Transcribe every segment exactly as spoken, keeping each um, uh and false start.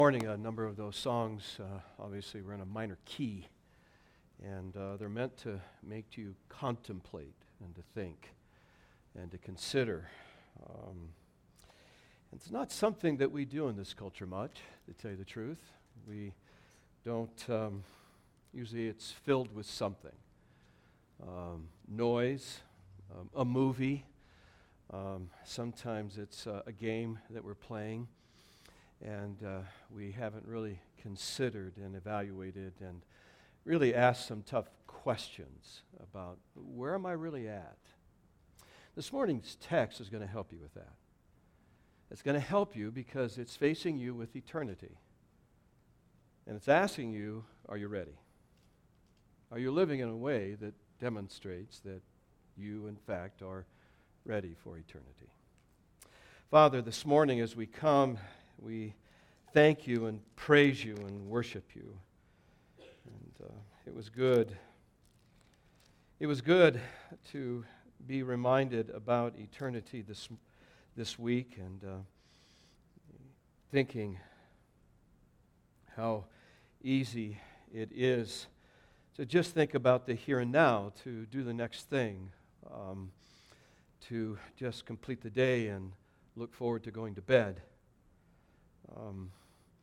Morning, a number of those songs uh, obviously were in a minor key, and uh, they're meant to make you contemplate and to think and to consider. Um, it's not something that we do in this culture much, to tell you the truth. We don't, um, usually it's filled with something. Um, noise, um, a movie, um, sometimes it's uh, a game that we're playing. And uh, we haven't really considered and evaluated and really asked some tough questions about where am I really at? This morning's text is going to help you with that. It's going to help you because it's facing you with eternity. And it's asking you, are you ready? Are you living in a way that demonstrates that you, in fact, are ready for eternity? Father, this morning as we come, we thank you and praise you and worship you. And uh, it was good. It was good to be reminded about eternity this this week and uh, thinking how easy it is to just think about the here and now, to do the next thing, um, to just complete the day and look forward to going to bed. Um,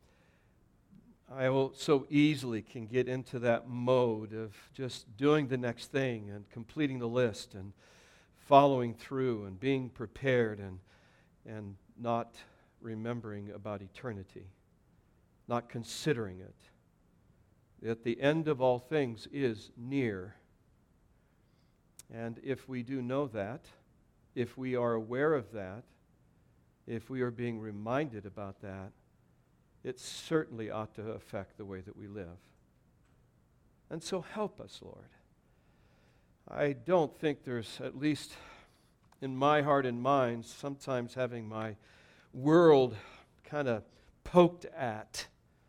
I will so easily can get into that mode of just doing the next thing and completing the list and following through and being prepared and and not remembering about eternity, not considering it. That the end of all things is near. And if we do know that, if we are aware of that, if we are being reminded about that, it certainly ought to affect the way that we live. And so help us, Lord. I don't think there's, at least in my heart and mind, sometimes having my world kind of poked at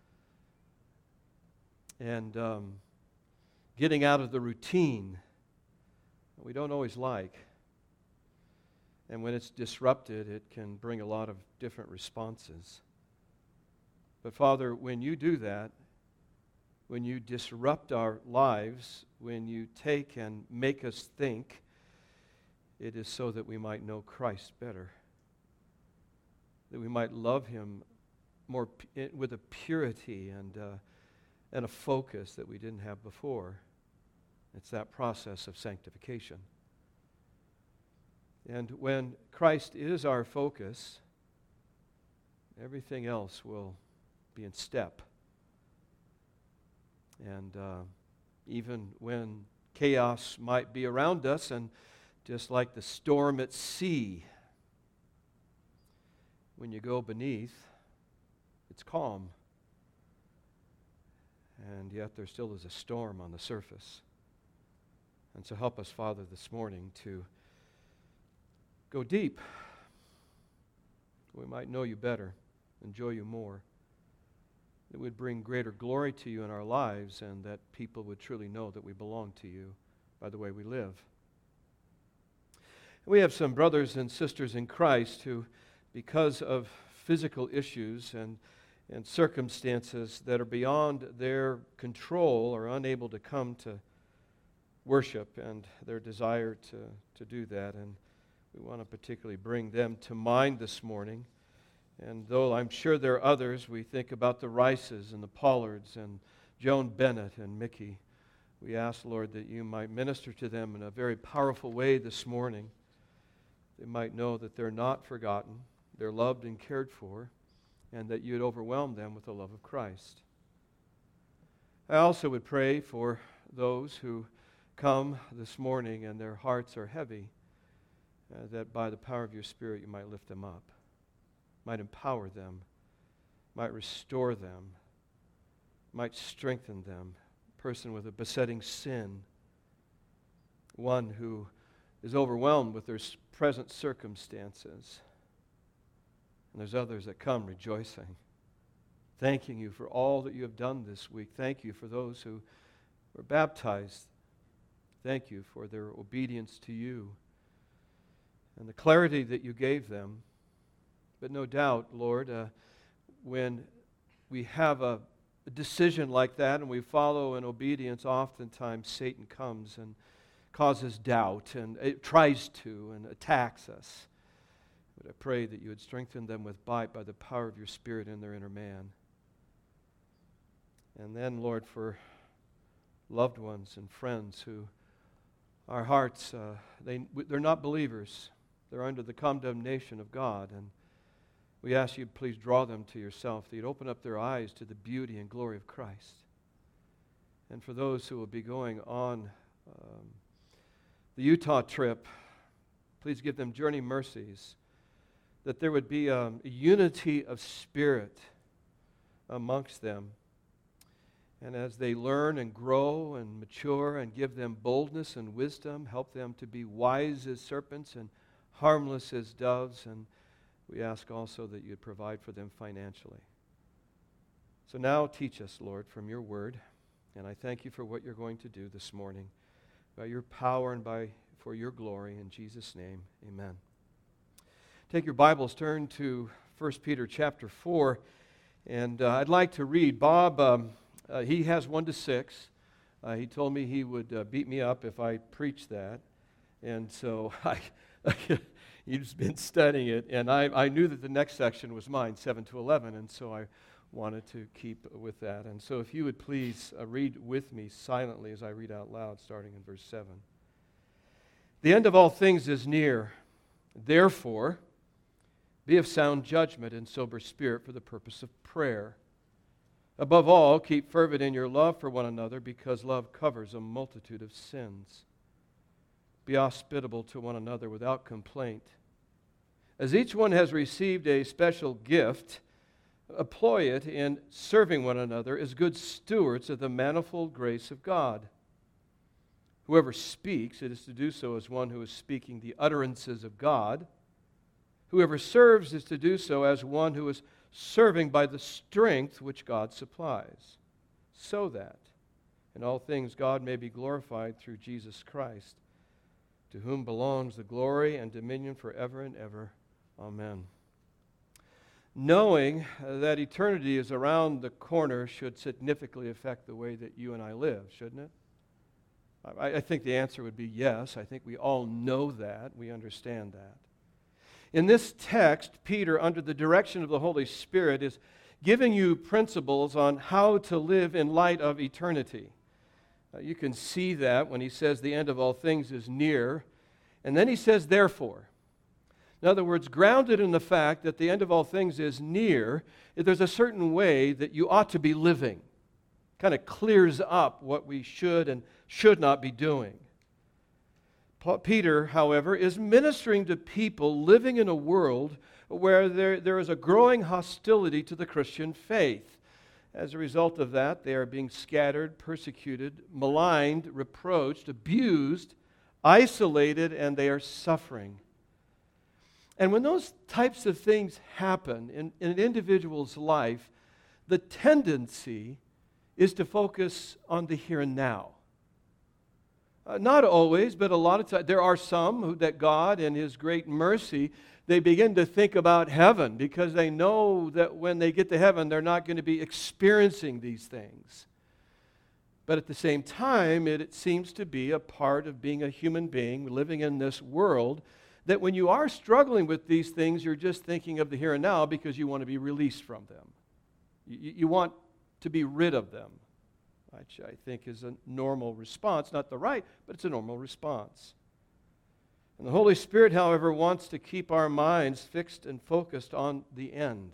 and um, getting out of the routine that we don't always like. And when it's disrupted, it can bring a lot of different responses. But Father, when you do that, when you disrupt our lives, when you take and make us think, it is so that we might know Christ better, that we might love Him more pu- with a purity and, uh, and a focus that we didn't have before. It's that process of sanctification. And when Christ is our focus, everything else will be in step. And uh, even when chaos might be around us, and just like the storm at sea, when you go beneath, it's calm. And yet there still is a storm on the surface. And so help us, Father, this morning to go deep. We might know you better, enjoy you more. It would bring greater glory to you in our lives, and that people would truly know that we belong to you by the way we live. We have some brothers and sisters in Christ who, because of physical issues and, and circumstances that are beyond their control, are unable to come to worship and their desire to, to do that. And we want to particularly bring them to mind this morning. And though I'm sure there are others, we think about the Rices and the Pollards and Joan Bennett and Mickey. We ask, Lord, that you might minister to them in a very powerful way this morning. They might know that they're not forgotten, they're loved and cared for, and that you'd overwhelm them with the love of Christ. I also would pray for those who come this morning and their hearts are heavy, uh, that by the power of your Spirit you might lift them up, might empower them, might restore them, might strengthen them. A person with a besetting sin, one who is overwhelmed with their present circumstances. And there's others that come rejoicing, thanking you for all that you have done this week. Thank you for those who were baptized. Thank you for their obedience to you and the clarity that you gave them. But no doubt, Lord, uh, when we have a, a decision like that and we follow in obedience, oftentimes Satan comes and causes doubt and it tries to and attacks us. But I pray that you would strengthen them with might by the power of your Spirit in their inner man. And then, Lord, for loved ones and friends who our hearts, uh, they, they're not believers. They're under the condemnation of God. And we ask you, please draw them to yourself, that you'd open up their eyes to the beauty and glory of Christ. And for those who will be going on um, the Utah trip, please give them journey mercies, that there would be um, a unity of spirit amongst them. And as they learn and grow and mature, and give them boldness and wisdom, help them to be wise as serpents and harmless as doves. And we ask also that you'd provide for them financially. So now teach us, Lord, from your word. And I thank you for what you're going to do this morning. By your power and by for your glory. In Jesus' name, amen. Take your Bibles, turn to First Peter chapter four. And uh, I'd like to read. Bob, um, uh, he has one to six. Uh, he told me he would uh, beat me up if I preached that. And so I, he's been studying it. And I, I knew that the next section was mine, seven to eleven. And so I wanted to keep with that. And so if you would please uh, read with me silently as I read out loud, starting in verse seven. The end of all things is near. Therefore, be of sound judgment and sober spirit for the purpose of prayer. Above all, keep fervent in your love for one another, because love covers a multitude of sins. Be hospitable to one another without complaint. As each one has received a special gift, employ it in serving one another as good stewards of the manifold grace of God. Whoever speaks, it is to do so as one who is speaking the utterances of God. Whoever serves is to do so as one who is serving by the strength which God supplies, so that in all things God may be glorified through Jesus Christ, to whom belongs the glory and dominion forever and ever. Amen. Knowing that eternity is around the corner should significantly affect the way that you and I live, shouldn't it? I, I think the answer would be yes. I think we all know that. We understand that. In this text, Peter, under the direction of the Holy Spirit, is giving you principles on how to live in light of eternity. Uh, you can see that when he says the end of all things is near. And then he says, therefore. In other words, grounded in the fact that the end of all things is near, there's a certain way that you ought to be living. Kind of clears up what we should and should not be doing. Peter, however, is ministering to people living in a world where there, there is a growing hostility to the Christian faith. As a result of that, they are being scattered, persecuted, maligned, reproached, abused, isolated, and they are suffering. And when those types of things happen in, in an individual's life, the tendency is to focus on the here and now. Uh, not always, but a lot of times. There are some who, that God, in His great mercy, they begin to think about heaven because they know that when they get to heaven, they're not going to be experiencing these things. But at the same time, it, it seems to be a part of being a human being living in this world that when you are struggling with these things, you're just thinking of the here and now because you want to be released from them. You, you want to be rid of them, which I think is a normal response. Not the right, but it's a normal response. And the Holy Spirit, however, wants to keep our minds fixed and focused on the end.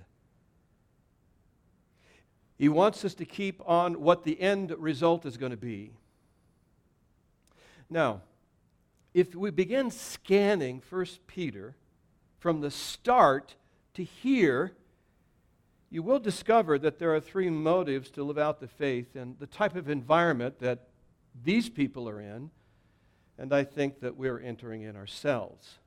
He wants us to keep on what the end result is going to be. Now, if we begin scanning First Peter from the start to here, you will discover that there are three motives to live out the faith and the type of environment that these people are in, and I think that we're entering in ourselves.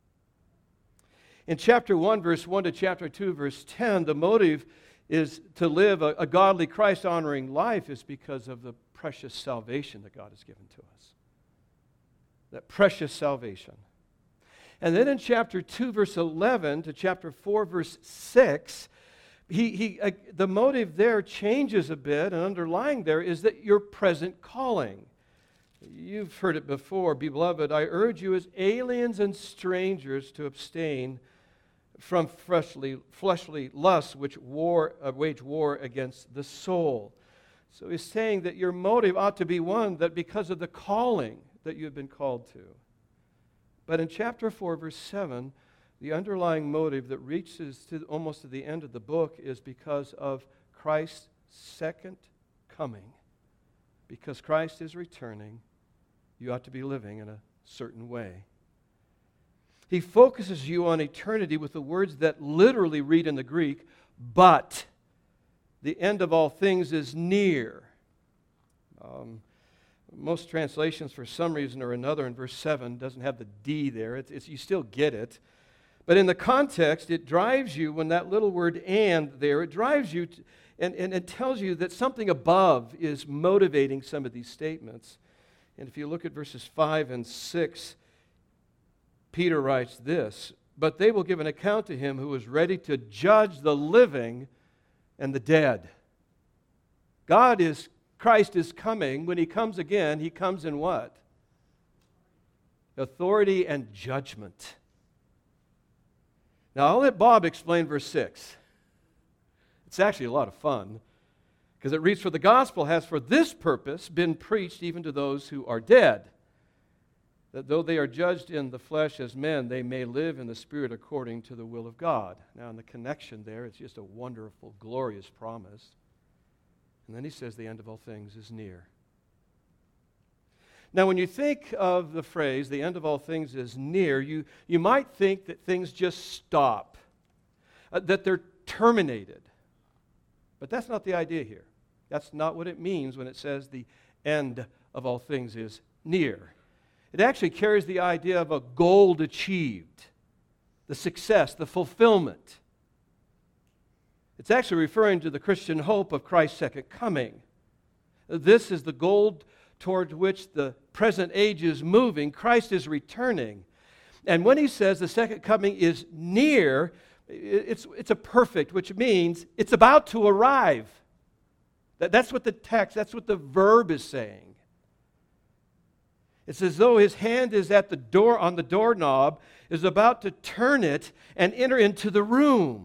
In chapter one, verse one to chapter two, verse ten, the motive is to live a, a godly, Christ-honoring life is because of the precious salvation that God has given to us. That precious salvation. And then in chapter two, verse eleven to chapter four, verse six, he, he, uh, the motive there changes a bit, and underlying there is that your present calling. You've heard it before, beloved, I urge you as aliens and strangers to abstain from fleshly, fleshly lusts which war, uh, wage war against the soul. So he's saying that your motive ought to be one that because of the calling that you have been called to. But in chapter four, verse seven, the underlying motive that reaches to almost to the end of the book is because of Christ's second coming. Because Christ is returning, you ought to be living in a certain way. He focuses you on eternity with the words that literally read in the Greek, but the end of all things is near. Um, most translations, for some reason or another, in verse seven, doesn't have the D there. It's, it's, you still get it. But in the context, it drives you, when that little word and there, it drives you, to, and, and it tells you that something above is motivating some of these statements. And if you look at verses five and six, Peter writes this, but they will give an account to him who is ready to judge the living and the dead. God is, Christ is coming. When he comes again, he comes in what? Authority and judgment. Now, I'll let Bob explain verse six. It's actually a lot of fun, because it reads, for the gospel has for this purpose been preached even to those who are dead, that though they are judged in the flesh as men, they may live in the spirit according to the will of God. Now, in the connection there, it's just a wonderful, glorious promise. And then he says, the end of all things is near. Now, when you think of the phrase, the end of all things is near, you, you might think that things just stop, uh, that they're terminated. But that's not the idea here. That's not what it means when it says the end of all things is near. It actually carries the idea of a goal achieved, the success, the fulfillment. It's actually referring to the Christian hope of Christ's second coming. This is the goal toward which the present age is moving. Christ is returning. And when he says the second coming is near, it's, it's a perfect, which means it's about to arrive. That, that's what the text, that's what the verb is saying. It's as though his hand is at the door, on the doorknob, is about to turn it and enter into the room.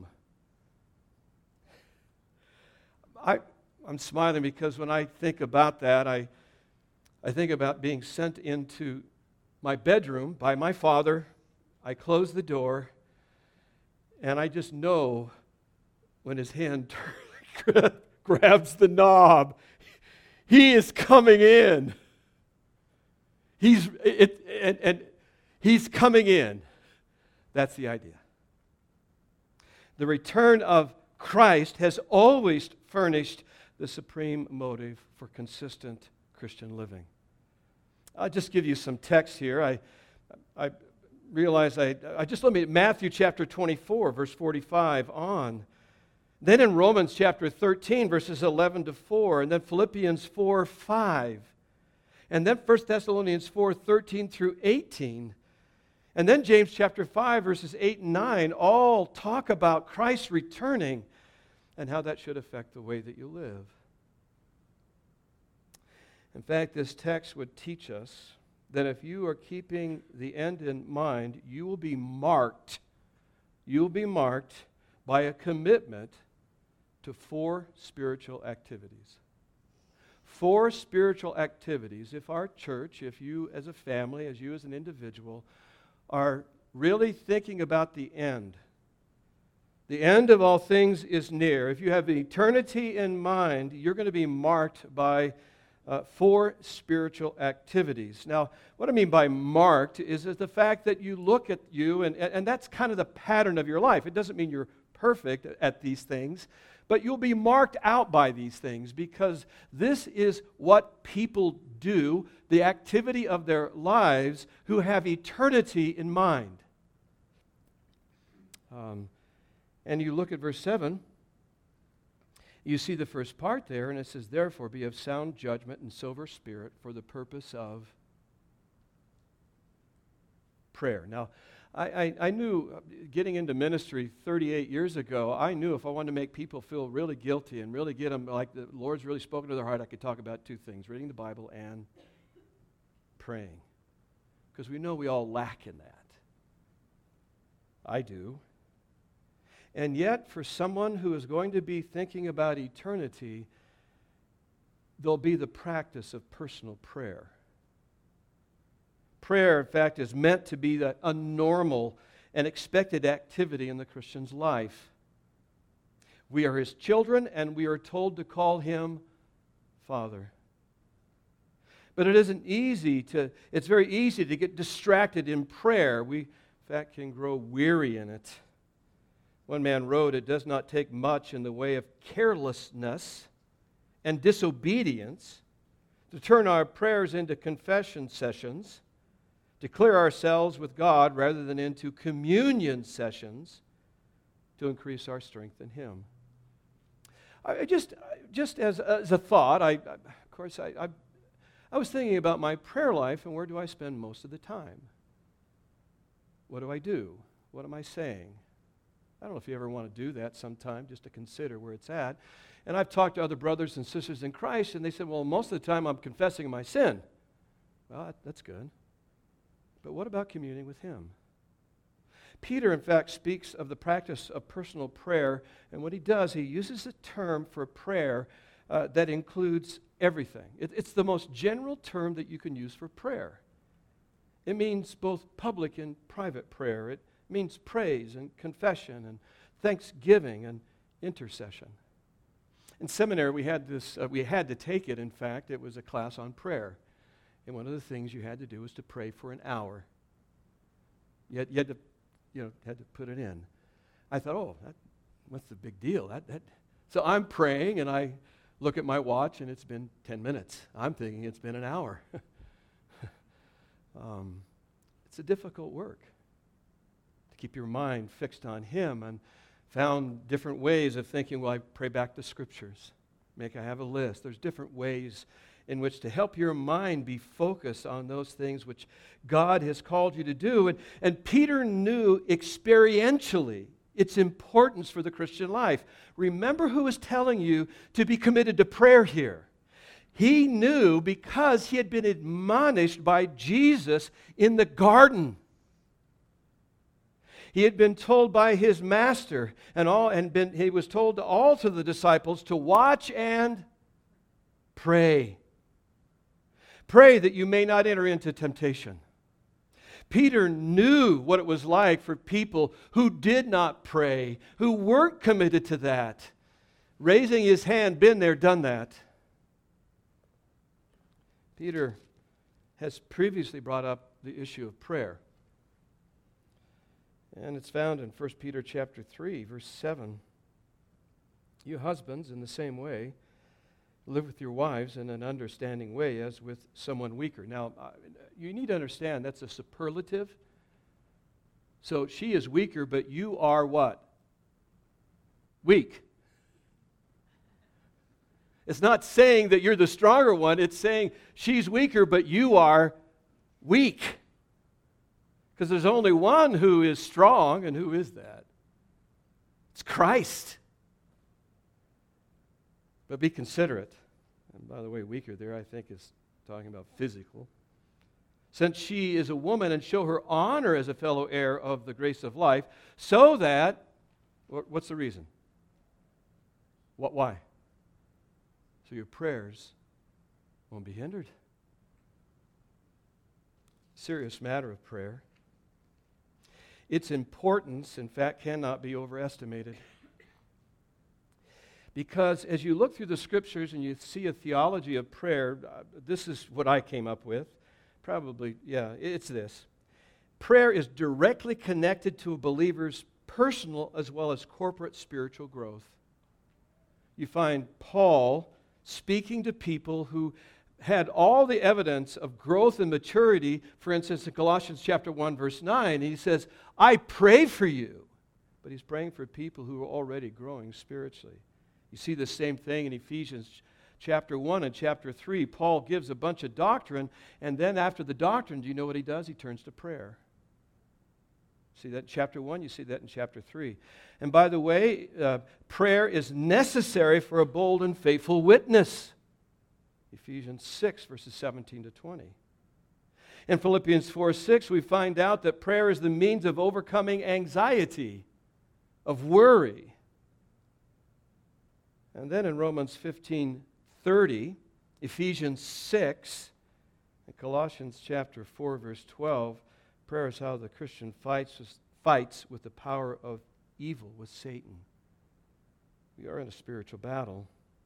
I, I'm smiling because when I think about that, I, I think about being sent into my bedroom by my father. I close the door, and I just know when his hand grabs the knob, he is coming in. He's it, and, and he's coming in. That's the idea. The return of Christ has always furnished the supreme motive for consistent Christian living. I'll just give you some text here. I, I realize I, I just let me Matthew chapter twenty-four, verse forty-five on. Then in Romans chapter thirteen, verses eleven to four, and then Philippians four, five. And then First Thessalonians four, thirteen through eighteen. And then James chapter five, verses eight and nine, all talk about Christ returning and how that should affect the way that you live. In fact, this text would teach us that if you are keeping the end in mind, you will be marked, you will be marked by a commitment to four spiritual activities. Four spiritual activities. If our church, if you as a family, as you as an individual, are really thinking about the end, the end of all things is near. If you have eternity in mind, you're going to be marked by uh, four spiritual activities. Now, what I mean by marked is, is the fact that you look at you, and, and that's kind of the pattern of your life. It doesn't mean you're perfect at these things, but you'll be marked out by these things because this is what people do, the activity of their lives, who have eternity in mind. Um, and you look at verse seven, you see the first part there, and it says, therefore be of sound judgment and sober spirit for the purpose of prayer. Now, I, I, I knew, uh, getting into ministry thirty-eight years ago, I knew if I wanted to make people feel really guilty and really get them, like the Lord's really spoken to their heart, I could talk about two things, reading the Bible and praying. Because we know we all lack in that. I do. And yet, for someone who is going to be thinking about eternity, there'll be the practice of personal prayer. Prayer, in fact, is meant to be a normal and expected activity in the Christian's life. We are His children, and we are told to call Him Father. But it isn't easy to, it's very easy to get distracted in prayer. We, in fact, can grow weary in it. One man wrote, "It does not take much in the way of carelessness and disobedience to turn our prayers into confession sessions, to clear ourselves with God rather than into communion sessions to increase our strength in Him." I just, just as, as a thought, I, of course, I, I, I was thinking about my prayer life and where do I spend most of the time? What do I do? What am I saying? I don't know if you ever want to do that sometime, just to consider where it's at. And I've talked to other brothers and sisters in Christ, and they said, well, most of the time I'm confessing my sin. Well, that, that's good. But what about communing with Him? Peter, in fact, speaks of the practice of personal prayer, and what he does, he uses a term for prayer uh, that includes everything. It, it's the most general term that you can use for prayer. It means both public and private prayer. It means praise and confession and thanksgiving and intercession. In seminary, we had this. Uh, we had to take it. In fact, it was a class on prayer, and one of the things you had to do was to pray for an hour. You had, you had to, you know, had to put it in. I thought, oh, that, what's the big deal? That, that. So I'm praying, and I look at my watch, and it's been ten minutes. I'm thinking it's been an hour. um, it's a difficult work. Keep your mind fixed on Him, and found different ways of thinking, well, I pray back the Scriptures. Make I have a list. There's different ways in which to help your mind be focused on those things which God has called you to do. And, and Peter knew experientially its importance for the Christian life. Remember who was telling you to be committed to prayer here. He knew because he had been admonished by Jesus in the garden. He had been told by his master, and all, and been, he was told to all to the disciples to watch and pray. Pray that you may not enter into temptation. Peter knew what it was like for people who did not pray, who weren't committed to that. Raising his hand, been there, done that. Peter has previously brought up the issue of prayer. And it's found in First Peter chapter three, verse seven. You husbands, in the same way, live with your wives in an understanding way as with someone weaker. Now, uh, you need to understand that's a superlative. So she is weaker, but you are what? Weak. It's not saying that you're the stronger one. It's saying she's weaker, but you are weak. Because there's only one who is strong, and who is that? It's Christ. But be considerate. And by the way, weaker there, I think, is talking about physical. Since she is a woman, and show her honor as a fellow heir of the grace of life, so that, what's the reason? What? Why? So your prayers won't be hindered. Serious matter of prayer. Its importance, in fact, cannot be overestimated. Because as you look through the Scriptures and you see a theology of prayer, uh, this is what I came up with. Probably, yeah, it's this. Prayer is directly connected to a believer's personal as well as corporate spiritual growth. You find Paul speaking to people who had all the evidence of growth and maturity. For instance, in Colossians chapter one, verse nine, he says, I pray for you. But he's praying for people who are already growing spiritually. You see the same thing in Ephesians chapter one and chapter three. Paul gives a bunch of doctrine, and then after the doctrine, do you know what he does? He turns to prayer. See that in chapter one, you see that in chapter three. And by the way, uh, prayer is necessary for a bold and faithful witness. Ephesians six, verses seventeen to twenty. In Philippians four six, we find out that prayer is the means of overcoming anxiety, of worry. And then in Romans fifteen thirty, Ephesians six, and Colossians chapter four, verse twelve, prayer is how the Christian fights, fights with the power of evil, with Satan. We are in a spiritual battle.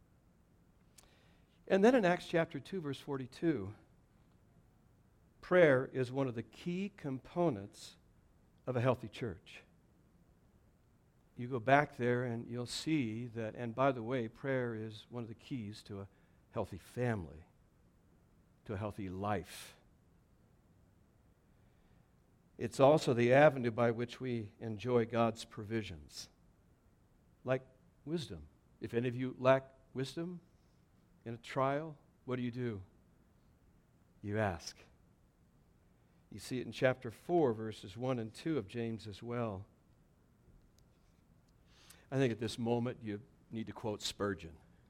And then in Acts chapter two, verse forty-two, prayer is one of the key components of a healthy church. You go back there and you'll see that, and by the way, prayer is one of the keys to a healthy family, to a healthy life. It's also the avenue by which we enjoy God's provisions, like wisdom. If any of you lack wisdom in a trial, what do you do? You ask. You see it in chapter four, verses one and two of James as well. I think at this moment you need to quote Spurgeon.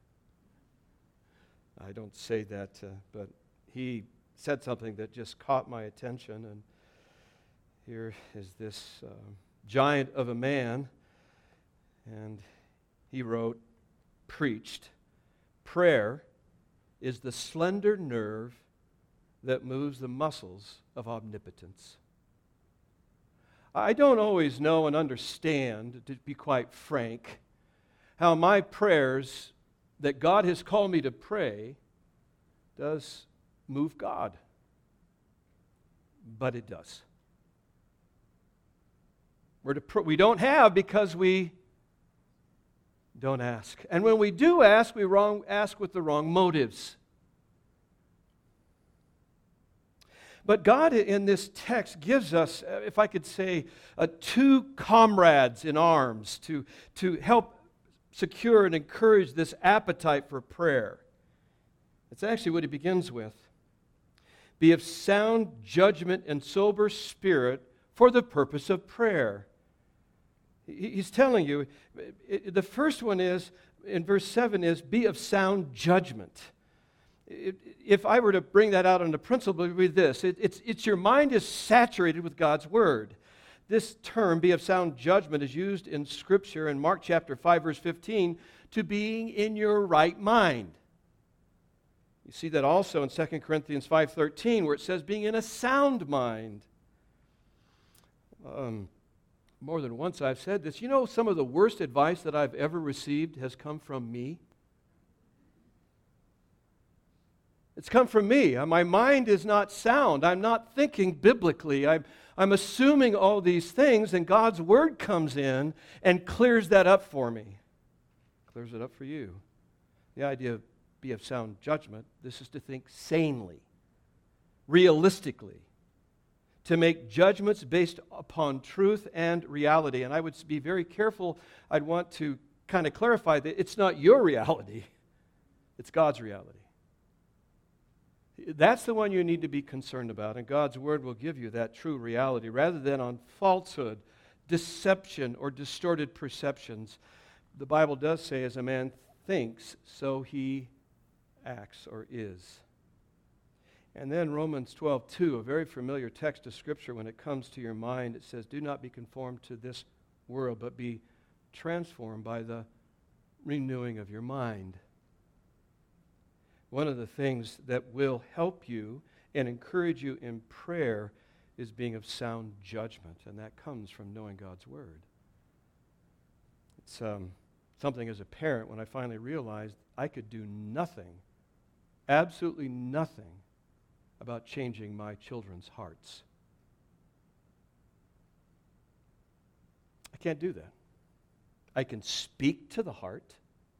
I don't say that, uh, but he said something that just caught my attention, and here is this uh, giant of a man, and he wrote, preached, prayer is the slender nerve that moves the muscles of omnipotence. I don't always know and understand, to be quite frank, how my prayers that God has called me to pray does move God. But it does. We're to pr- we don't have because we don't ask. And when we do ask, we wrong, ask with the wrong motives. But God in this text gives us, if I could say, uh, two comrades in arms to, to help secure and encourage this appetite for prayer. It's actually what he begins with. Be of sound judgment and sober spirit for the purpose of prayer. He's telling you, the first one is, in verse seven, is be of sound judgment. If I were to bring that out on a principle, it would be this. It, it's, it's your mind is saturated with God's Word. This term, be of sound judgment, is used in Scripture in Mark chapter five, verse fifteen, to being in your right mind. You see that also in Second Corinthians five thirteen, where it says being in a sound mind. Um, more than once I've said this. You know, some of the worst advice that I've ever received has come from me. It's come from me. My mind is not sound. I'm not thinking biblically. I'm, I'm assuming all these things, and God's Word comes in and clears that up for me. Clears it up for you. The idea of be of sound judgment, this is to think sanely, realistically, to make judgments based upon truth and reality. And I would be very careful. I'd want to kind of clarify that it's not your reality. It's God's reality. That's the one you need to be concerned about, and God's Word will give you that true reality rather than on falsehood, deception, or distorted perceptions. The Bible does say, as a man thinks, so he acts or is. And then Romans twelve two, a very familiar text of Scripture when it comes to your mind, it says, do not be conformed to this world, but be transformed by the renewing of your mind. One of the things that will help you and encourage you in prayer is being of sound judgment, and that comes from knowing God's Word. It's um, something as a parent when I finally realized I could do nothing, absolutely nothing, about changing my children's hearts. I can't do that. I can speak to the heart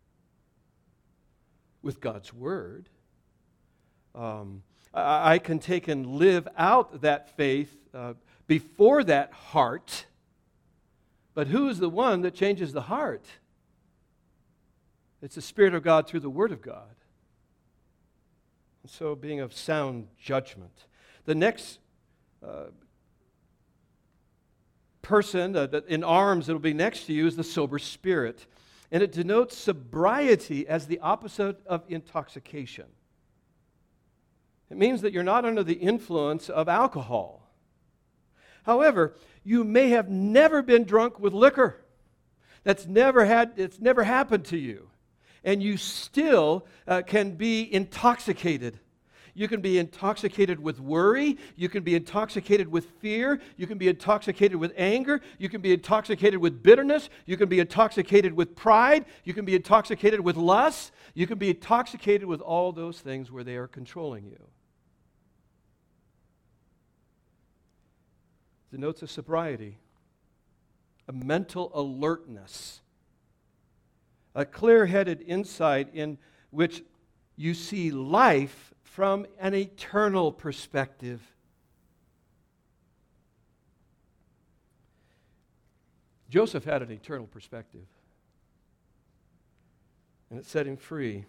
with God's Word. Um, I, I can take and live out that faith uh, before that heart, but who is the one that changes the heart? It's the Spirit of God through the Word of God. And so being of sound judgment. The next uh, person uh, that in arms that will be next to you is the sober spirit. And it denotes sobriety as the opposite of intoxication. It means that you're not under the influence of alcohol. However, you may have never been drunk with liquor. That's never had, it's never happened to you. And you still uh, can be intoxicated. You can be intoxicated with worry. You can be intoxicated with fear. You can be intoxicated with anger. You can be intoxicated with bitterness. You can be intoxicated with pride. You can be intoxicated with lust. You can be intoxicated with all those things where they are controlling you. It denotes a sobriety, a mental alertness, a clear-headed insight in which you see life from an eternal perspective. Joseph had an eternal perspective, and it set him free.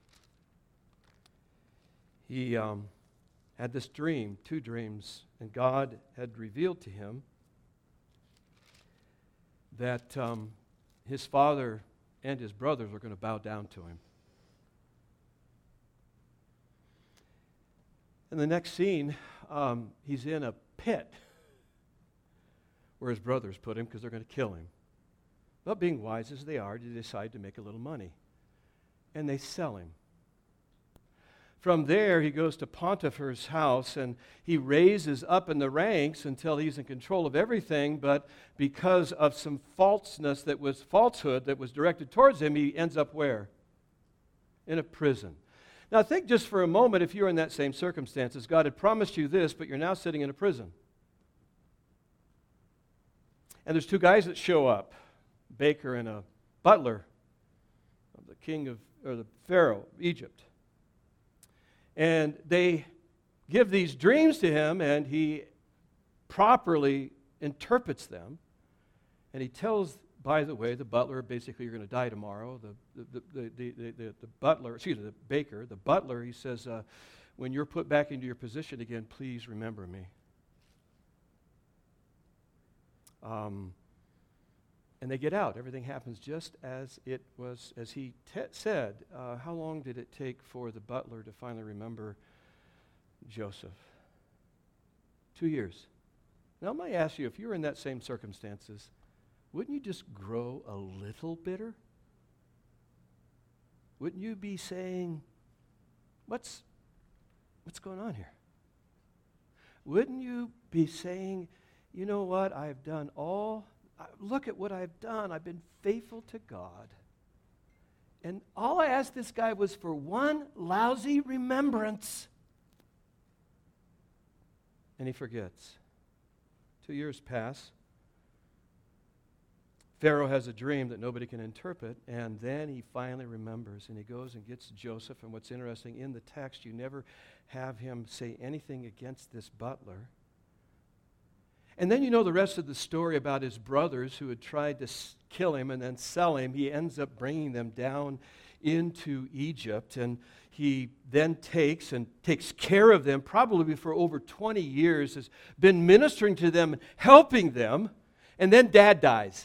He um, had this dream, two dreams, and God had revealed to him that um, his father and his brothers were going to bow down to him. In the next scene, um, he's in a pit where his brothers put him because they're going to kill him. But being wise as they are, they decide to make a little money. And they sell him. From there, he goes to Potiphar's house, and he raises up in the ranks until he's in control of everything. But because of some falseness that was falsehood that was directed towards him, he ends up where? In a prison. Now think just for a moment, if you're in that same circumstances, God had promised you this, but you're now sitting in a prison. And there's two guys that show up, a baker and a butler of the king of, or the Pharaoh of Egypt. And they give these dreams to him, and he properly interprets them. And he tells, by the way, the butler, basically, you're going to die tomorrow. The, the, the, the, the, the, the butler, excuse me, the baker, the butler, he says, uh, when you're put back into your position again, please remember me. Um, and they get out. Everything happens just as it was, as he te- said. Uh, how long did it take for the butler to finally remember Joseph? Two years. Now, I might ask you, if you were in that same circumstances, wouldn't you just grow a little bitter? Wouldn't you be saying, what's, what's going on here? Wouldn't you be saying, you know what, I've done all, I, look at what I've done. I've been faithful to God. And all I asked this guy was for one lousy remembrance. And he forgets. Two years pass. Pharaoh has a dream that nobody can interpret, and then he finally remembers, and he goes and gets Joseph. And what's interesting, in the text, you never have him say anything against this butler. And then you know the rest of the story about his brothers who had tried to s- kill him and then sell him. He ends up bringing them down into Egypt, and he then takes and takes care of them, probably for over twenty years, has been ministering to them, helping them, and then dad dies.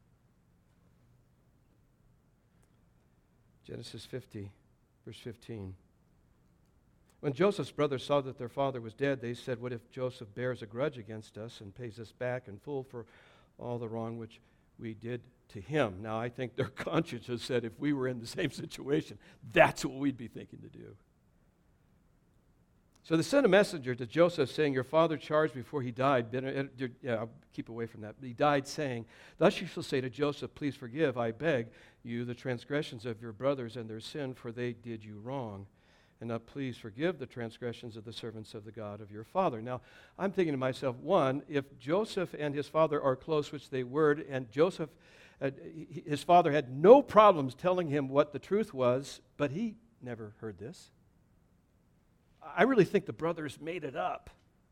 Genesis fifty, verse fifteen. When Joseph's brothers saw that their father was dead, they said, what if Joseph bears a grudge against us and pays us back in full for all the wrong which we did to him? Now, I think their conscience has said, if we were in the same situation, that's what we'd be thinking to do. So they sent a messenger to Joseph saying, your father charged before he died. Yeah, I'll keep away from that. He died saying, thus you shall say to Joseph, please forgive, I beg you, the transgressions of your brothers and their sin, for they did you wrong. And now please forgive the transgressions of the servants of the God of your father. Now, I'm thinking to myself, one, if Joseph and his father are close, which they were, and Joseph, uh, his father had no problems telling him what the truth was, but he never heard this. I really think the brothers made it up.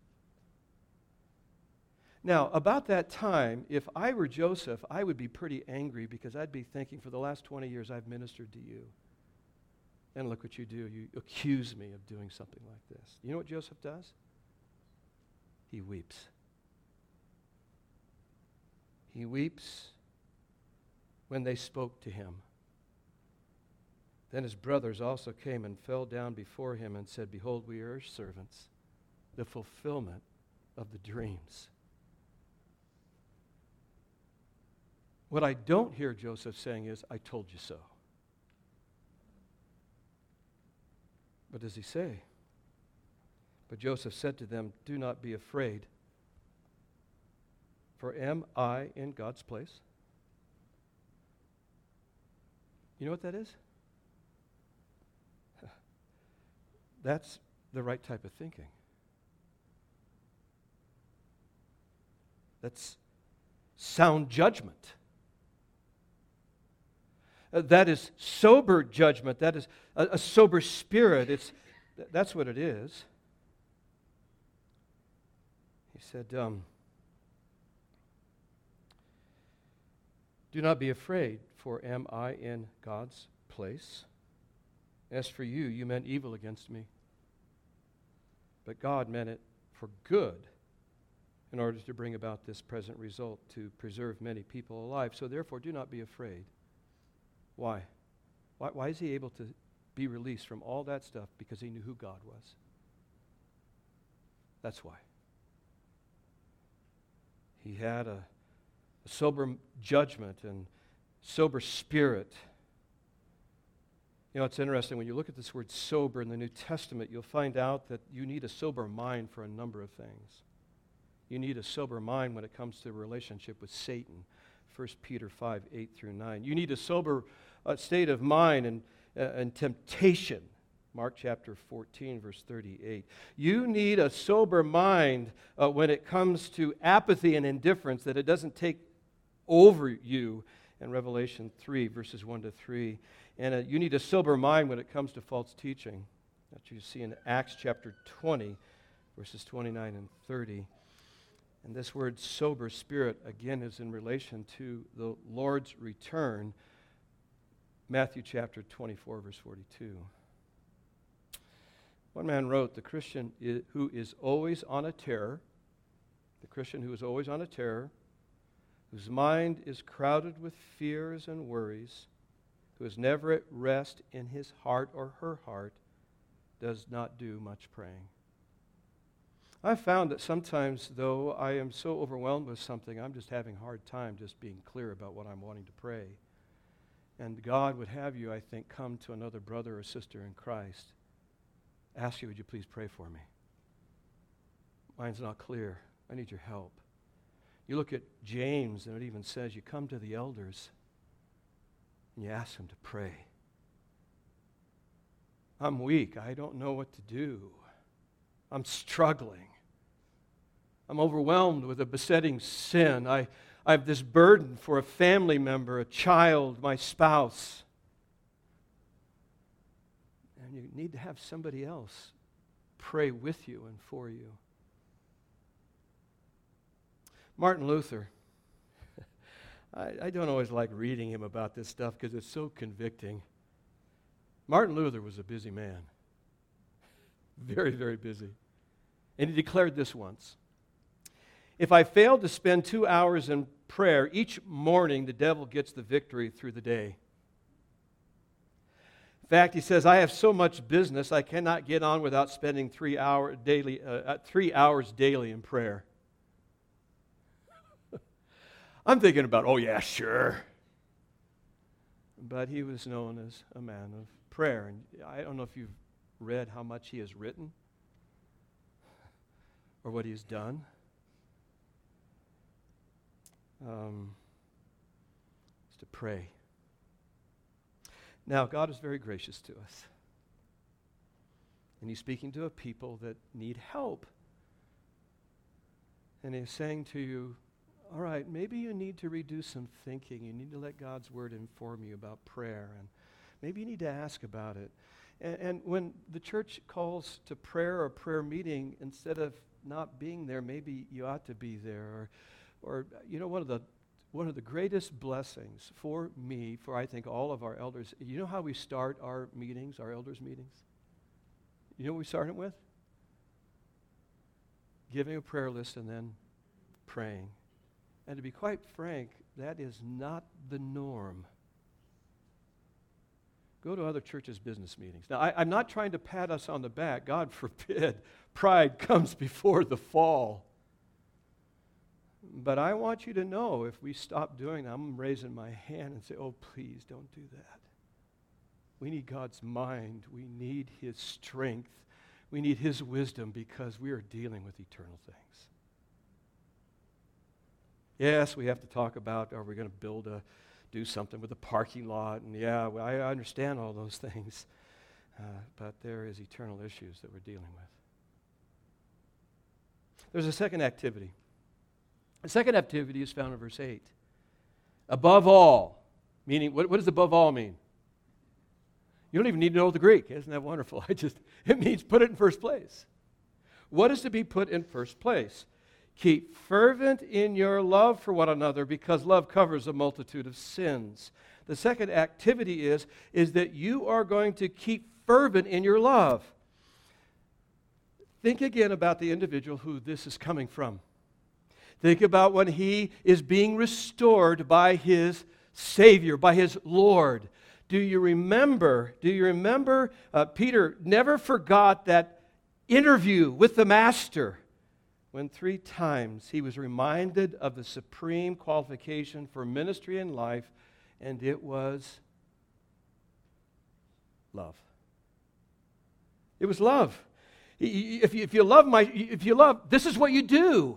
Now, about that time, if I were Joseph, I would be pretty angry because I'd be thinking, for the last twenty years, I've ministered to you. And look what you do. You accuse me of doing something like this. You know what Joseph does? He weeps. He weeps when they spoke to him. Then his brothers also came and fell down before him and said, Behold, we are your servants, the fulfillment of the dreams. What I don't hear Joseph saying is, I told you so. What does he say? But Joseph said to them, Do not be afraid, for am I in God's place? You know what that is? That's the right type of thinking. That's sound judgment. Uh, that is sober judgment. That is a, a sober spirit. It's, th- that's what it is. He said, um, Do not be afraid, for am I in God's place? As for you, you meant evil against me, but God meant it for good in order to bring about this present result, to preserve many people alive. So therefore, do not be afraid. Why? Why, why is he able to be released from all that stuff? Because he knew who God was. That's why. He had a, a sober judgment and sober spirit. You know, it's interesting, when you look at this word sober in the New Testament, you'll find out that you need a sober mind for a number of things. You need a sober mind when it comes to a relationship with Satan, First Peter five, eight through nine. You need a sober uh, state of mind and, uh, and temptation, Mark chapter fourteen, verse thirty-eight. You need a sober mind uh, when it comes to apathy and indifference, that it doesn't take over you, in Revelation three, verses one to three. And uh, you need a sober mind when it comes to false teaching, that you see in Acts chapter twenty, verses twenty-nine and thirty. And this word sober spirit, again, is in relation to the Lord's return, Matthew chapter twenty-four, verse forty-two. One man wrote, the Christian is, who is always on a terror, the Christian who is always on a terror, whose mind is crowded with fears and worries, who is never at rest in his heart or her heart, does not do much praying. I've found that sometimes, though I am so overwhelmed with something, I'm just having a hard time just being clear about what I'm wanting to pray. And God would have you, I think, come to another brother or sister in Christ, ask you, would you please pray for me? Mine's not clear. I need your help. You look at James, and it even says you come to the elders and you ask them to pray. I'm weak. I don't know what to do. I'm struggling. I'm overwhelmed with a besetting sin. I, I have this burden for a family member, a child, my spouse. And you need to have somebody else pray with you and for you. Martin Luther. I, I don't always like reading him about this stuff because it's so convicting. Martin Luther was a busy man. Very, very busy. And he declared this once. If I fail to spend two hours in prayer each morning, the devil gets the victory through the day. In fact, he says, I have so much business, I cannot get on without spending three, hour daily, uh, three hours daily in prayer. I'm thinking about, oh yeah, sure. But he was known as a man of prayer. And I don't know if you've read how much he has written or what he has done. Um, is to pray. Now, God is very gracious to us. And he's speaking to a people that need help. And he's saying to you, all right, maybe you need to redo some thinking. You need to let God's word inform you about prayer. And maybe you need to ask about it. And, and when the church calls to prayer or prayer meeting, instead of not being there, maybe you ought to be there. Or, or you know, one of the one of the greatest blessings for me, for I think all of our elders, you know how we start our meetings, our elders' meetings? You know what we start it with? Giving a prayer list and then praying. And to be quite frank, that is not the norm. Go to other churches' business meetings. Now, I, I'm not trying to pat us on the back. God forbid pride comes before the fall. But I want you to know, if we stop doing that, I'm raising my hand and say, oh, please don't do that. We need God's mind. We need His strength. We need His wisdom because we are dealing with eternal things. Yes, we have to talk about, are we going to build a, do something with the parking lot? And yeah, well, I understand all those things. Uh, but there is eternal issues that we're dealing with. There's a second activity. The second activity is found in verse eight. Above all, meaning, what, what does above all mean? You don't even need to know the Greek. Isn't that wonderful? I just, it means put it in first place. What is to be put in first place? Keep fervent in your love for one another because love covers a multitude of sins. The second activity is, is that you are going to keep fervent in your love. Think again about the individual who this is coming from. Think about when he is being restored by his Savior, by his Lord. Do you remember, do you remember uh, Peter never forgot that interview with the Master when three times he was reminded of the supreme qualification for ministry in life, and it was love. It was love. If you, if you love my, if you love, this is what you do.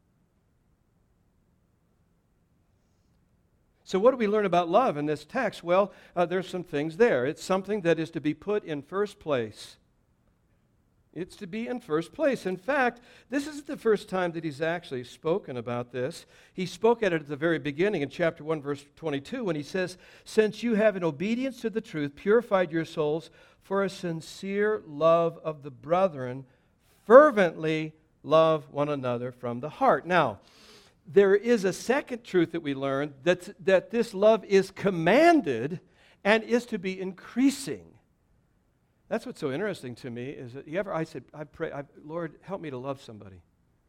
So what do we learn about love in this text? Well, uh, there's some things there. It's something that is to be put in first place. It's to be in first place. In fact, this is the first time that he's actually spoken about this. He spoke at it at the very beginning in chapter one, verse twenty-two, when he says, since you have in obedience to the truth purified your souls for a sincere love of the brethren, fervently love one another from the heart. Now, there is a second truth that we learn, that, that this love is commanded and is to be increasing. That's what's so interesting to me, is that you ever, I said, I pray, I, Lord, help me to love somebody.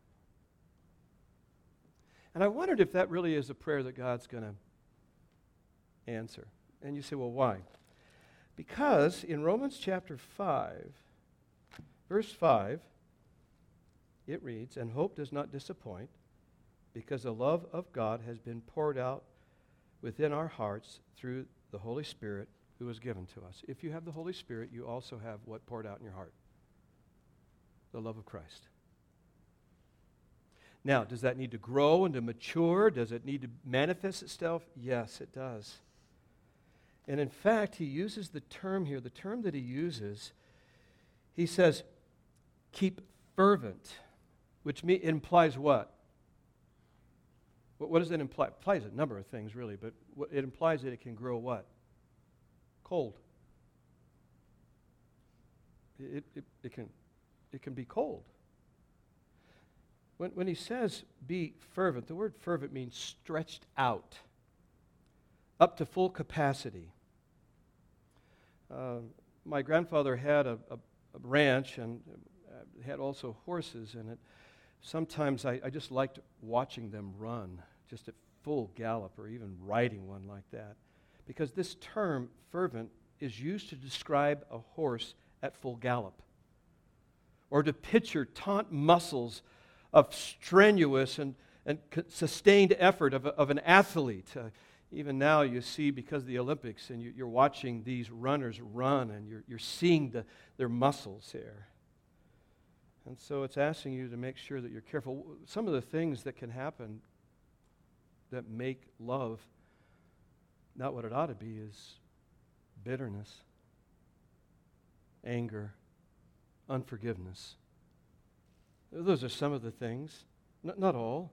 And I wondered if that really is a prayer that God's going to answer. And you say, well, why? Because in Romans chapter five, verse five, it reads, and hope does not disappoint, because the love of God has been poured out within our hearts through the Holy Spirit who was given to us. If you have the Holy Spirit, you also have what poured out in your heart? The love of Christ. Now, does that need to grow and to mature? Does it need to manifest itself? Yes, it does. And in fact, he uses the term here, the term that he uses, he says, keep fervent, which me- implies what? What does it imply? It implies a number of things, really, but it implies that it can grow what? Cold. It, it, it, can, it can be cold. When, when he says be fervent, the word fervent means stretched out, up to full capacity. Uh, my grandfather had a, a, a ranch and had also horses in it. Sometimes I, I just liked watching them run, just at full gallop, or even riding one like that. Because this term, fervent, is used to describe a horse at full gallop, or to picture taut muscles of strenuous and, and sustained effort of, a, of an athlete. Uh, even now you see, because of the Olympics, and you, you're watching these runners run, and you're, you're seeing the, their muscles there. And so it's asking you to make sure that you're careful. Some of the things that can happen that make love not what it ought to be is bitterness, anger, unforgiveness. Those are some of the things, not, not all.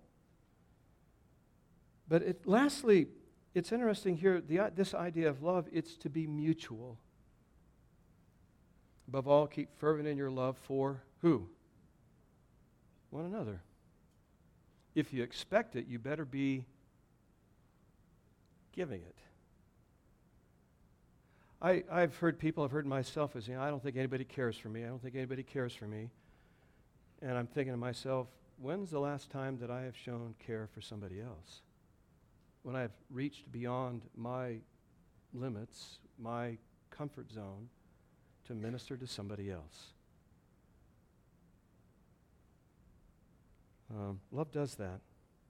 But it, lastly, it's interesting here, the, this idea of love, it's to be mutual. Above all, keep fervent in your love for who? One another. If you expect it, you better be giving it. I, I've heard people, I've heard myself as saying, I don't think anybody cares for me. I don't think anybody cares for me. And I'm thinking to myself, when's the last time that I have shown care for somebody else? When I've reached beyond my limits, my comfort zone, to minister to somebody else? Um, love does that.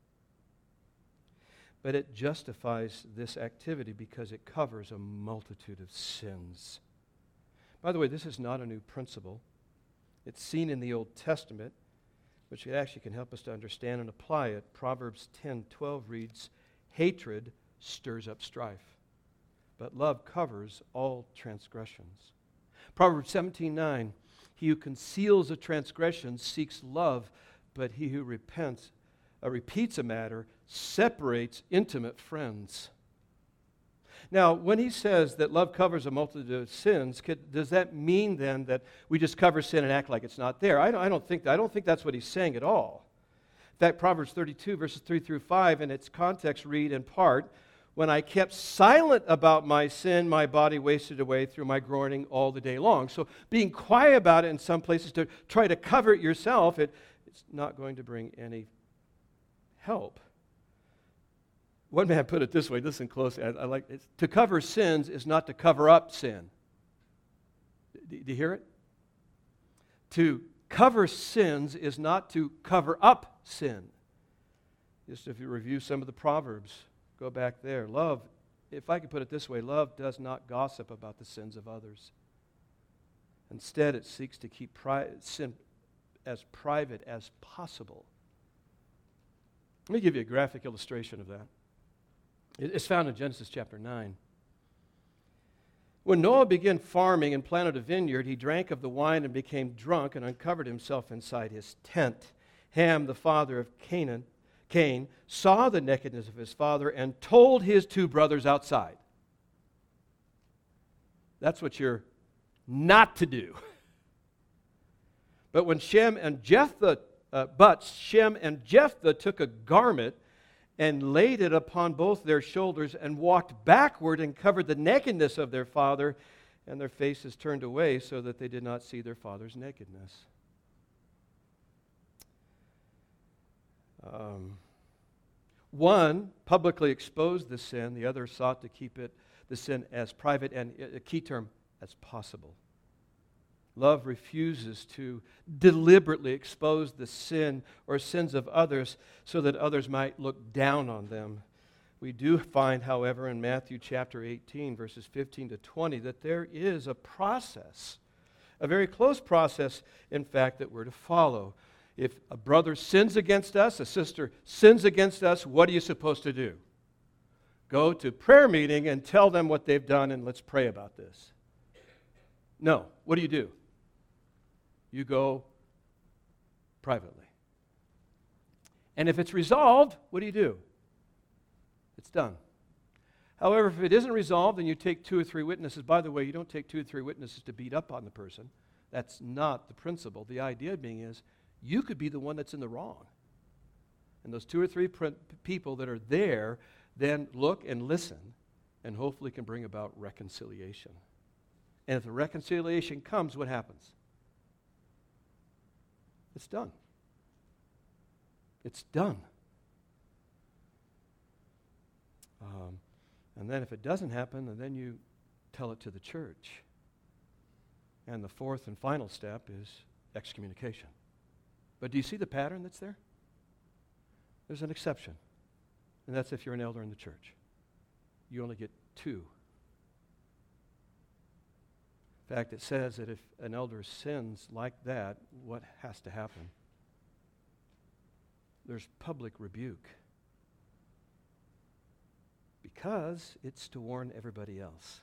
But it justifies this activity because it covers a multitude of sins. By the way, this is not a new principle. It's seen in the Old Testament, which actually can help us to understand and apply it. Proverbs ten twelve reads, "Hatred stirs up strife, but love covers all transgressions." Proverbs seventeen nine, "He who conceals a transgression seeks love, but he who repents, uh, repeats a matter separates intimate friends." Now, when he says that love covers a multitude of sins, could, does that mean then that we just cover sin and act like it's not there? I don't, I don't think I don't think that's what he's saying at all. In fact, Proverbs thirty-two, verses three through five, in its context read in part, "When I kept silent about my sin, my body wasted away through my groaning all the day long." So being quiet about it in some places to try to cover it yourself, it, it's not going to bring any help. One man put it this way, listen closely, I, I like it. To cover sins is not to cover up sin. Do, do you hear it? To cover sins is not to cover up sin. Just if you review some of the Proverbs, go back there. Love, if I could put it this way, love does not gossip about the sins of others. Instead, it seeks to keep pri- sin as private as possible. Let me give you a graphic illustration of that. It's found in Genesis chapter nine. When Noah began farming and planted a vineyard, he drank of the wine and became drunk and uncovered himself inside his tent. Ham, the father of Canaan, Cain, saw the nakedness of his father and told his two brothers outside. That's what you're not to do. But when Shem and Jephthah, uh, but Shem and Jephthah took a garment and laid it upon both their shoulders, and walked backward and covered the nakedness of their father, and their faces turned away so that they did not see their father's nakedness. Um, one publicly exposed the sin, the other sought to keep it, the sin, as private and, a key term, as possible. Love refuses to deliberately expose the sin or sins of others so that others might look down on them. We do find, however, in Matthew chapter eighteen, verses fifteen to twenty, that there is a process, a very close process, in fact, that we're to follow. If a brother sins against us, a sister sins against us, what are you supposed to do? Go to prayer meeting and tell them what they've done and let's pray about this. No. What do you do? You go privately. And if it's resolved, what do you do? It's done. However, if it isn't resolved, then you take two or three witnesses. By the way, you don't take two or three witnesses to beat up on the person. That's not the principle. The idea being is you could be the one that's in the wrong. And those two or three pr- people that are there then look and listen and hopefully can bring about reconciliation. And if the reconciliation comes, what happens? It's done. It's done. Um, and then if it doesn't happen, then you tell it to the church. And the fourth and final step is excommunication. But do you see the pattern that's there? There's an exception. And that's if you're an elder in the church. You only get two. In fact, it says that if an elder sins like that, what has to happen? There's public rebuke. Because it's to warn everybody else.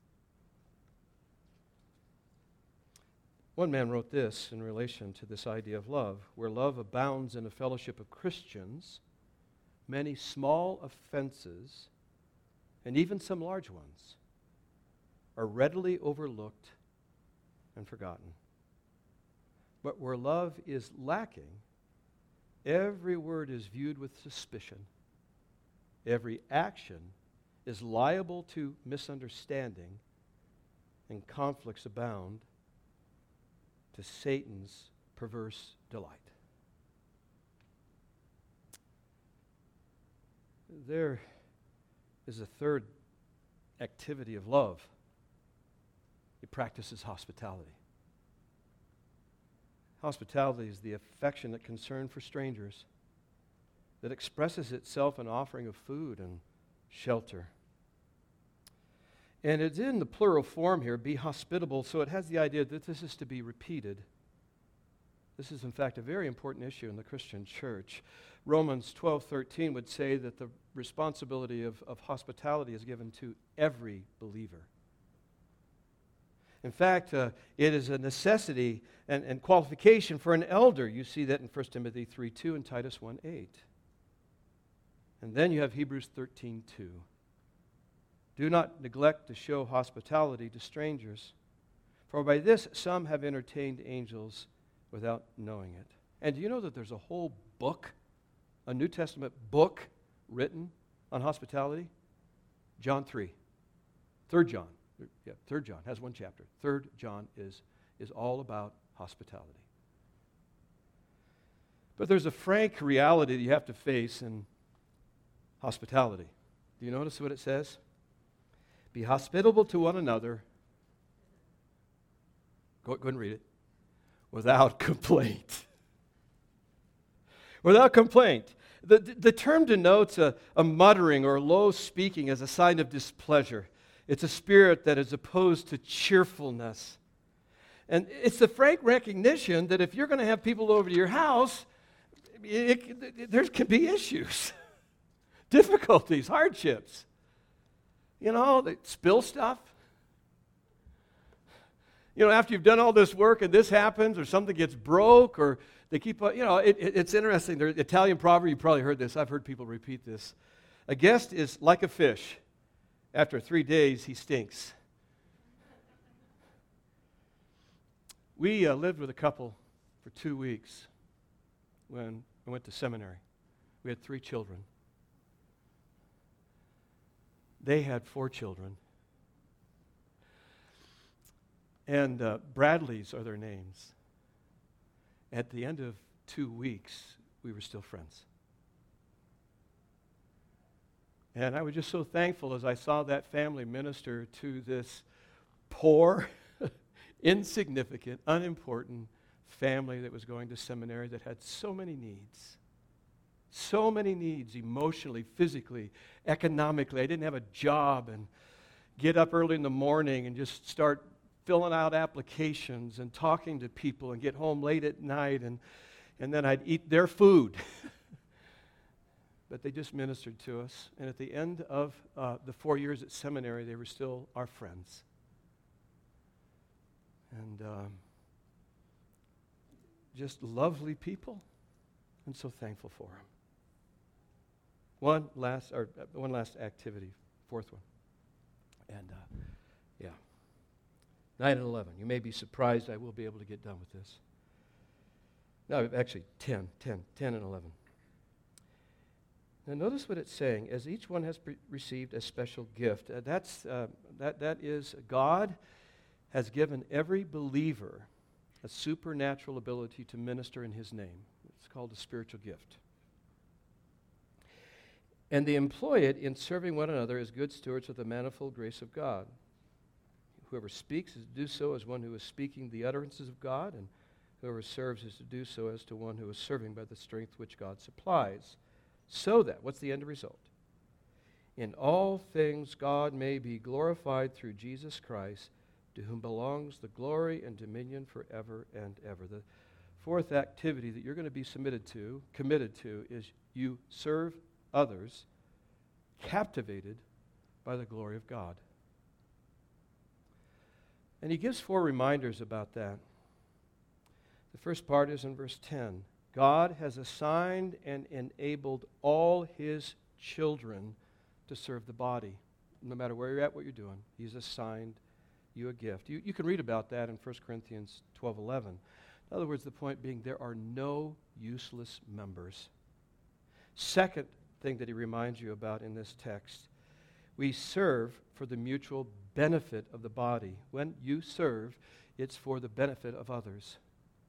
One man wrote this in relation to this idea of love. Where love abounds in a fellowship of Christians, many small offenses, and even some large ones, are readily overlooked and forgotten. But where love is lacking, every word is viewed with suspicion. Every action is liable to misunderstanding, and conflicts abound to Satan's perverse delight. there is a third activity of love. It practices hospitality. Hospitality is the affectionate concern for strangers that expresses itself in offering of food and shelter. And it's in the plural form here, be hospitable, so it has the idea that this is to be repeated. This is, in fact, a very important issue in the Christian church. Romans twelve thirteen would say that the responsibility of, of hospitality is given to every believer. In fact, uh, it is a necessity and, and qualification for an elder. You see that in First Timothy three two and Titus one eight. And then you have Hebrews thirteen two. Do not neglect to show hospitality to strangers, for by this some have entertained angels without knowing it. And do you know that there's a whole book, a New Testament book written on hospitality? John three. Third John. Yeah, Third John has one chapter. Third John is, is all about hospitality. But there's a frank reality that you have to face in hospitality. Do you notice what it says? Be hospitable to one another. Go, go ahead and read it. Without complaint. Without complaint. The, the term denotes a, a muttering or low speaking as a sign of displeasure. It's a spirit that is opposed to cheerfulness. And it's the frank recognition that if you're going to have people over to your house, it, it, there can be issues, difficulties, hardships. You know, they spill stuff. You know, after you've done all this work and this happens or something gets broke or they keep, you know, it, it, it's interesting. The Italian proverb, you probably heard this. I've heard people repeat this. A guest is like a fish. After three days, he stinks. We uh, lived with a couple for two weeks when I went to seminary. We had three children. They had four children. And uh, Bradleys are their names. At the end of two weeks, we were still friends. And I was just so thankful as I saw that family minister to this poor, insignificant, unimportant family that was going to seminary that had so many needs. So many needs emotionally, physically, economically. I didn't have a job and get up early in the morning and just start filling out applications and talking to people and get home late at night and, and then I'd eat their food. But they just ministered to us. And at the end of uh, the four years at seminary, they were still our friends. And um, just lovely people. I'm so thankful for them. One last, or uh, one last activity, fourth one. And uh, yeah, nine and eleven. You may be surprised I will be able to get done with this. No, actually, ten, ten, ten and eleven. Now notice what it's saying. As each one has pre- received a special gift. Uh, that's uh, that that is God has given every believer a supernatural ability to minister in His name. It's called a spiritual gift. And they employ it in serving one another as good stewards of the manifold grace of God. Whoever speaks is to do so as one who is speaking the utterances of God, and whoever serves is to do so as to one who is serving by the strength which God supplies. So that, what's the end result? In all things God may be glorified through Jesus Christ, to whom belongs the glory and dominion forever and ever. The fourth activity that you're going to be submitted to, committed to, is you serve others, captivated by the glory of God. And he gives four reminders about that. The first part is in verse ten. God has assigned and enabled all His children to serve the body. No matter where you're at, what you're doing, He's assigned you a gift. You, you can read about that in First Corinthians twelve eleven. In other words, the point being there are no useless members. Second thing that he reminds you about in this text, we serve for the mutual benefit of the body. When you serve, it's for the benefit of others.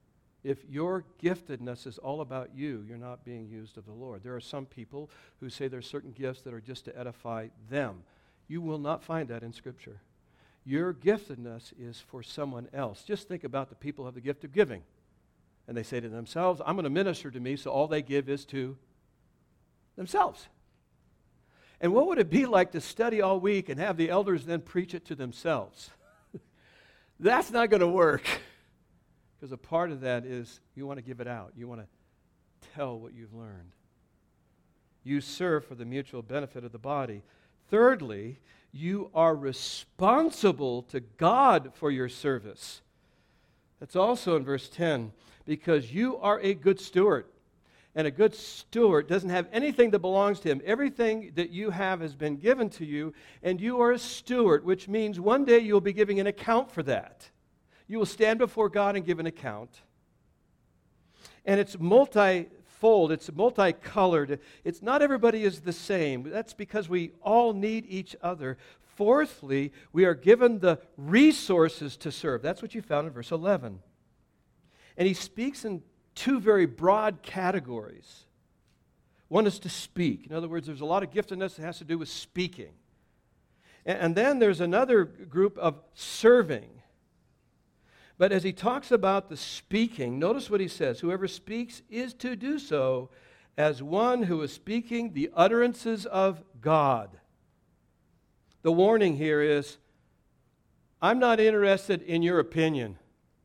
If your giftedness is all about you, you're not being used of the Lord. There are some people who say there are certain gifts that are just to edify them. You will not find that in Scripture. Your giftedness is for someone else. Just think about the people who have the gift of giving. And they say to themselves, I'm going to minister to me, so all they give is to themselves. And what would it be like to study all week and have the elders then preach it to themselves? That's not going to work. Because a part of that is you want to give it out. You want to tell what you've learned. You serve for the mutual benefit of the body. Thirdly, you are responsible to God for your service. That's also in verse ten. Because you are a good steward. And a good steward doesn't have anything that belongs to him. Everything that you have has been given to you, and you are a steward, which means one day you'll be giving an account for that. You will stand before God and give an account. And it's multifold, it's multicolored. It's not everybody is the same. That's because we all need each other. Fourthly, we are given the resources to serve. That's what you found in verse eleven. And he speaks in two very broad categories. One is to speak. In other words, there's a lot of giftedness that has to do with speaking. And, and then there's another group of serving. But as he talks about the speaking, notice what he says. Whoever speaks is to do so as one who is speaking the utterances of God. The warning here is, I'm not interested in your opinion.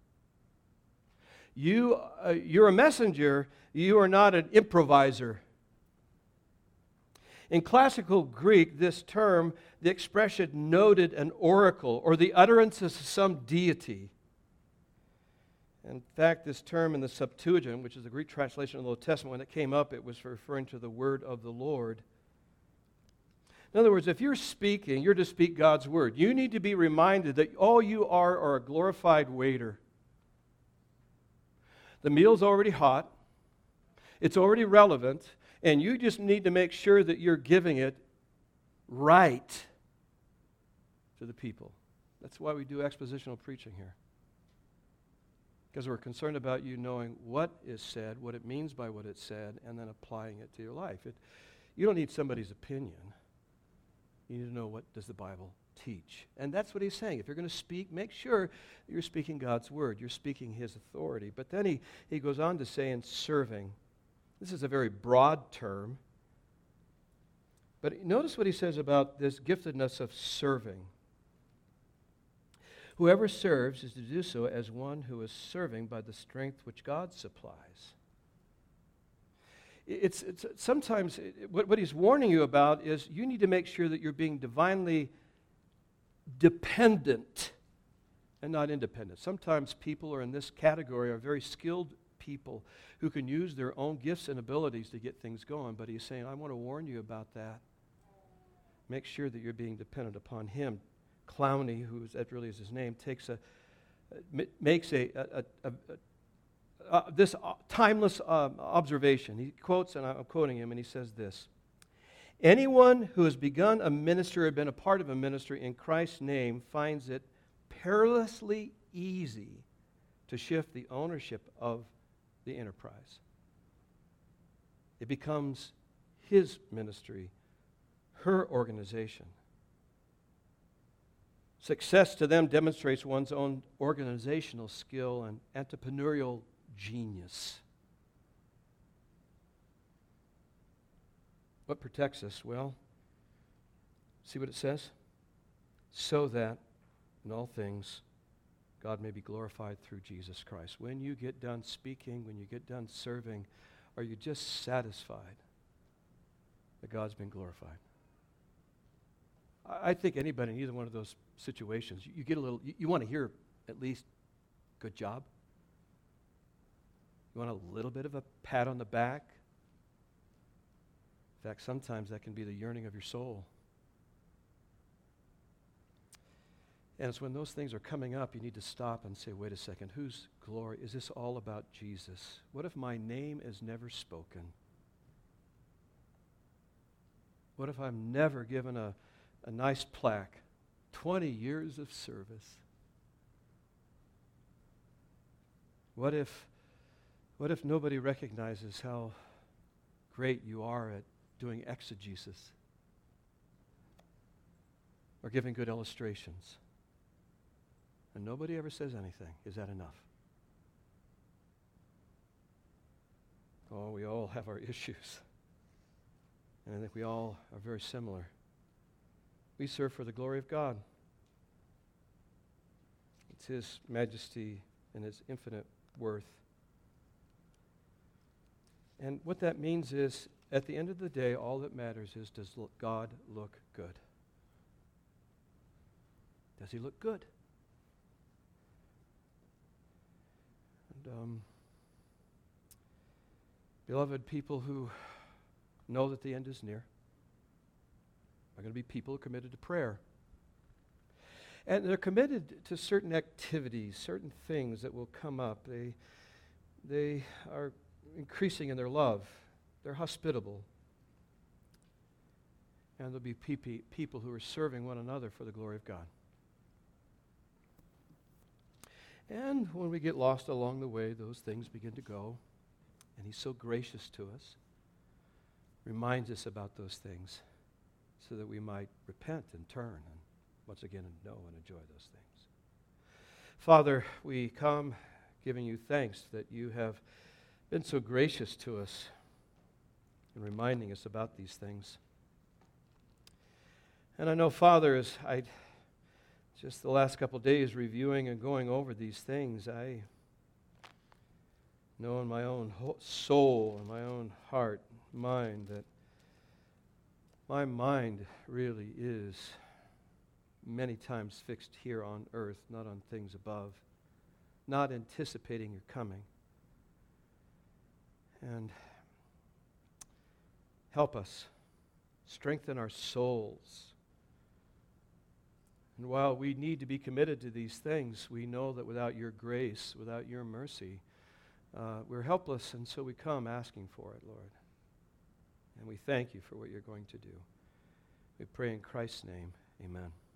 You, uh, you're a messenger. You are not an improviser. In classical Greek, this term, the expression noted an oracle or the utterances of some deity. In fact, this term in the Septuagint, which is the Greek translation of the Old Testament, when it came up, it was referring to the word of the Lord. In other words, if you're speaking, you're to speak God's word. You need to be reminded that all you are are a glorified waiter. The meal's already hot, it's already relevant, and you just need to make sure that you're giving it right to the people. That's why we do expositional preaching here. Because we're concerned about you knowing what is said, what it means by what it's said, and then applying it to your life. It, you don't need somebody's opinion. You need to know, what does the Bible teach? And that's what he's saying. If you're going to speak, make sure that you're speaking God's word. You're speaking his authority. But then he, he goes on to say in serving. This is a very broad term. But notice what he says about this giftedness of serving. Whoever serves is to do so as one who is serving by the strength which God supplies. It's, it's sometimes it, what, what he's warning you about is you need to make sure that you're being divinely dependent and not independent. Sometimes people are in this category are very skilled people who can use their own gifts and abilities to get things going, but he's saying, I want to warn you about that. Make sure that you're being dependent upon him. Clowney, who is, that really is his name, takes a makes a, a, a, a Uh, this uh, timeless uh, observation. He quotes, and I'm quoting him, and he says this: anyone who has begun a ministry or been a part of a ministry in Christ's name finds it perilously easy to shift the ownership of the enterprise. It becomes his ministry, her organization. Success to them demonstrates one's own organizational skill and entrepreneurial genius. What protects us? Well, see what it says? So that in all things God may be glorified through Jesus Christ. When you get done speaking, when you get done serving, are you just satisfied that God's been glorified? I think anybody in either one of those situations, you, you get a little, you, you want to hear at least, good job. You want a little bit of a pat on the back. In fact, sometimes that can be the yearning of your soul. And it's when those things are coming up, you need to stop and say, wait a second, whose glory? Is this all about Jesus? What if my name is never spoken? What if I'm never given a, a nice plaque? twenty years of service. What if What if nobody recognizes how great you are at doing exegesis or giving good illustrations? And nobody ever says anything. Is that enough? Oh, we all have our issues. And I think we all are very similar. We serve for the glory of God. It's His majesty and His infinite worth. And what that means is, at the end of the day, all that matters is, does God look good? Does He look good? And, um, beloved, people who know that the end is near are going to be people who are committed to prayer. And they're committed to certain activities, certain things that will come up. They, they are increasing in their love. They're hospitable. And there'll be pe- pe- people who are serving one another for the glory of God. And when we get lost along the way, those things begin to go. And He's so gracious to us, reminds us about those things so that we might repent and turn and once again know and enjoy those things. Father, we come giving You thanks that You have been so gracious to us in reminding us about these things. And I know, Father, as I just the last couple of days reviewing and going over these things, I know in my own ho- soul and my own heart, mind, that my mind really is many times fixed here on earth, not on things above, not anticipating Your coming. And help us, strengthen our souls. And while we need to be committed to these things, we know that without Your grace, without Your mercy, uh, we're helpless, and so we come asking for it, Lord. And we thank You for what You're going to do. We pray in Christ's name, amen.